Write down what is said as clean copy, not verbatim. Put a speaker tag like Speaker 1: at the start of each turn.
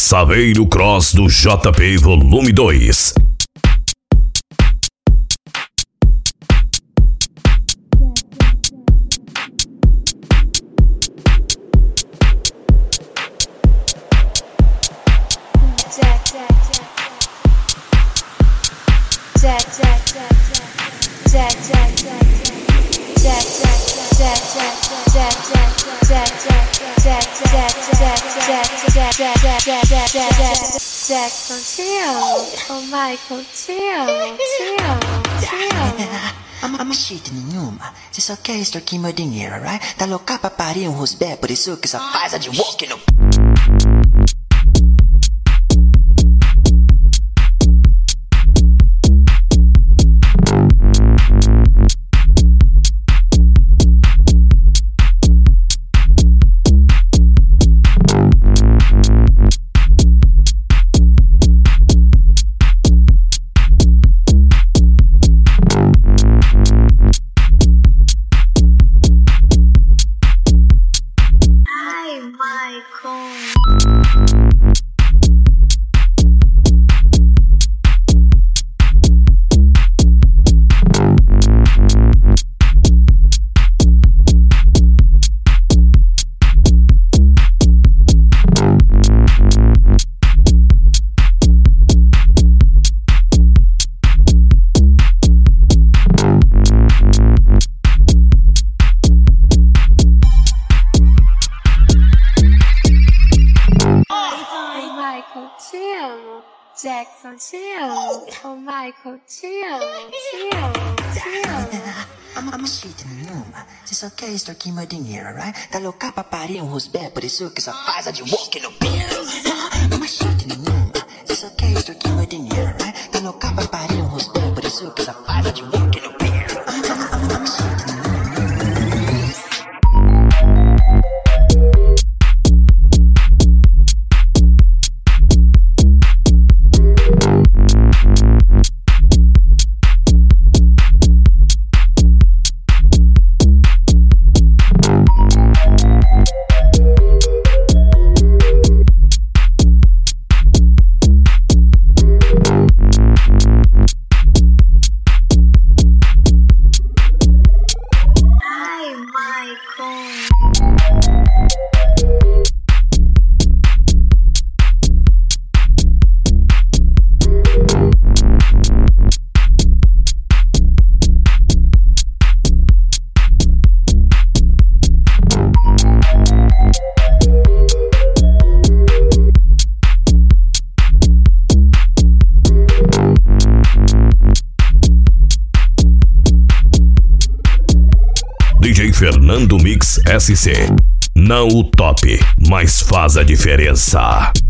Speaker 1: Saveiro Cross do JP Volume 2.
Speaker 2: Jackson, te amo. Oh, Michael, te amo, te amo, te amo.
Speaker 3: Ama shit nenhuma, você só quer extorquir meu dinheiro, right? Tá louca pra parir um rosbé, por isso que só faz a de walk no...
Speaker 2: Te amo, Jackson, te amo. Oh, Michael, te amo, te amo, te amo.
Speaker 3: Ama shit nenhuma, você só quer extorquir meu dinheiro, right? Tá louca pra parir um rosbé, por isso que só faz a de walk no beer. Ama shit nenhuma, você só quer extorquir meu dinheiro, right? Tá louca pra parir um rosbé, por isso que só faz a de walk no beer. Ama shit nenhuma.
Speaker 1: DJ Fernando Mix SC. Não o top, mas faz a diferença.